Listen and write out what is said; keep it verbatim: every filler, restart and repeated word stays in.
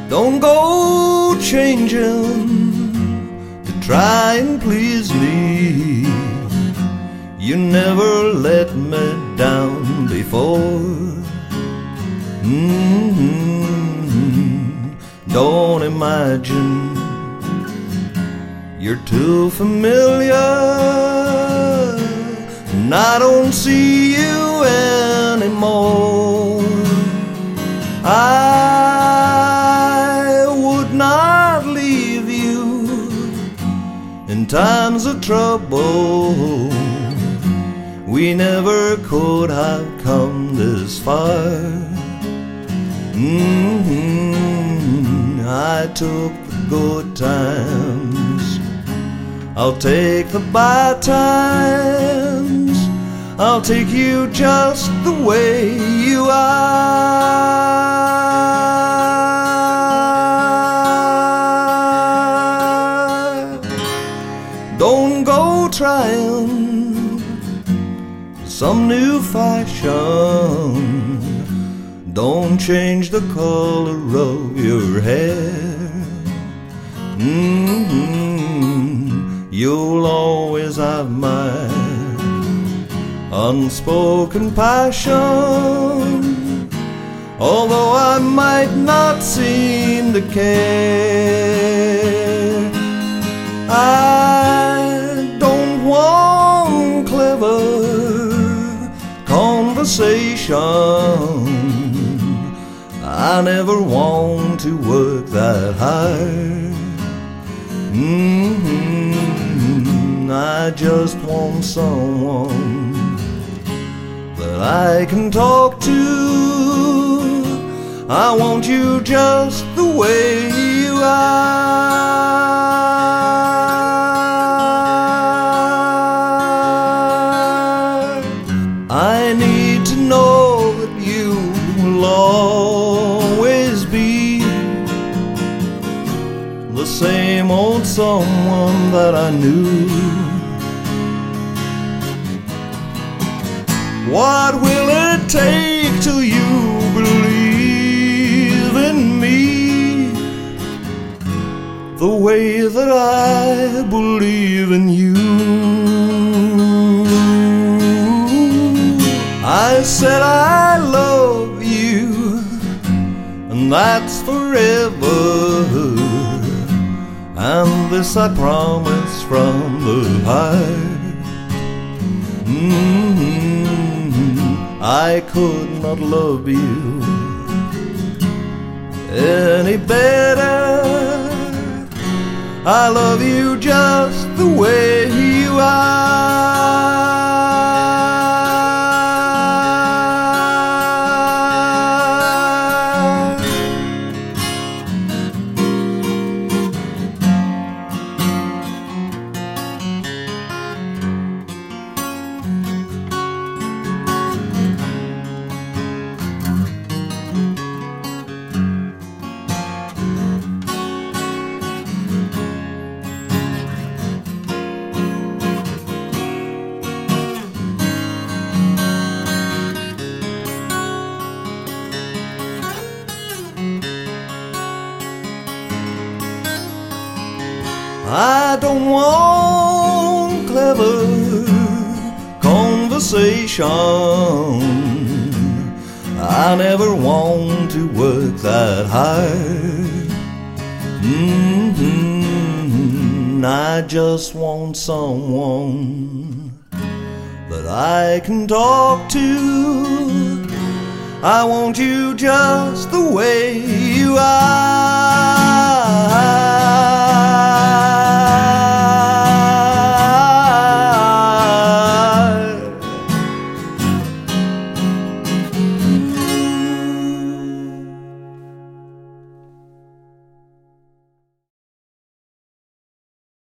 Don't go changing to try and please me. You never let me down before. Mm-hmm. Don't imagine you're too familiar, and I don't see you anymore. I would not leave you in times of trouble. We never could have come this far. Mm-hmm. I took the good times, I'll take the bad times. I'll take you just the way you are. Don't go trying some new fashion. Don't change the color of your hair. Mm-hmm. You'll always have my unspoken passion, although I might not seem to care. I don't want clever conversation. I never want to work that hard. Mm-hmm. I just want someone that I can talk to. I want you just the way you are. I need to know that you will always be the same old someone that I knew. What will it take till you believe in me the way that I believe in you? I said I love you, and that's forever, and this I promise from the heart. Mm-hmm. I could not love you any better. I love you just the way you are. I don't want clever conversation. I never want to work that hard. Mm-hmm. I just want someone that I can talk to. I want you just the way you are.